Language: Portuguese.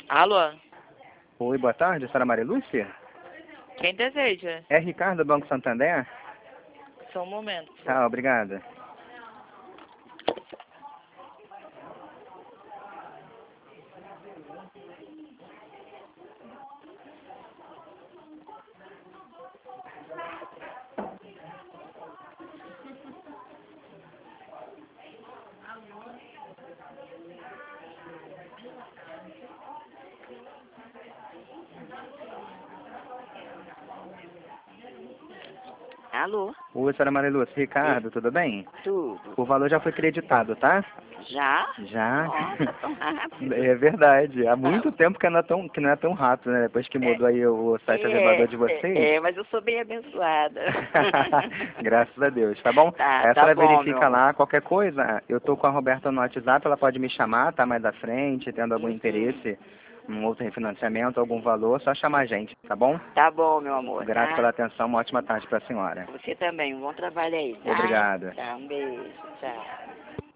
Alô? Oi, boa tarde, senhora Maria Lúcia? Quem deseja? É Ricardo, do Banco Santander? Só um momento. Ah, obrigada. Alô? Oi, senhora Maria Lúcia. Ricardo, tudo bem? Tudo. O valor já foi creditado, tá? Já? Já. Nossa, tão rápido. É verdade. Há muito tempo que não é tão rápido, né? Depois que mudou aí o site elevador de vocês. Mas eu sou bem abençoada. Graças a Deus, tá bom? Tá, Aí a tá senhora bom, meu verifica amor. lá, qualquer coisa, eu tô com a Roberta no WhatsApp, ela pode me chamar, tá? Mais à frente, tendo algum interesse, um outro refinanciamento, algum valor, só chamar a gente, tá bom? Tá bom, meu amor, Grato tá? pela atenção, uma ótima tarde para a senhora. Você também, um bom trabalho aí, tá? Obrigado. Tá, um beijo, tchau.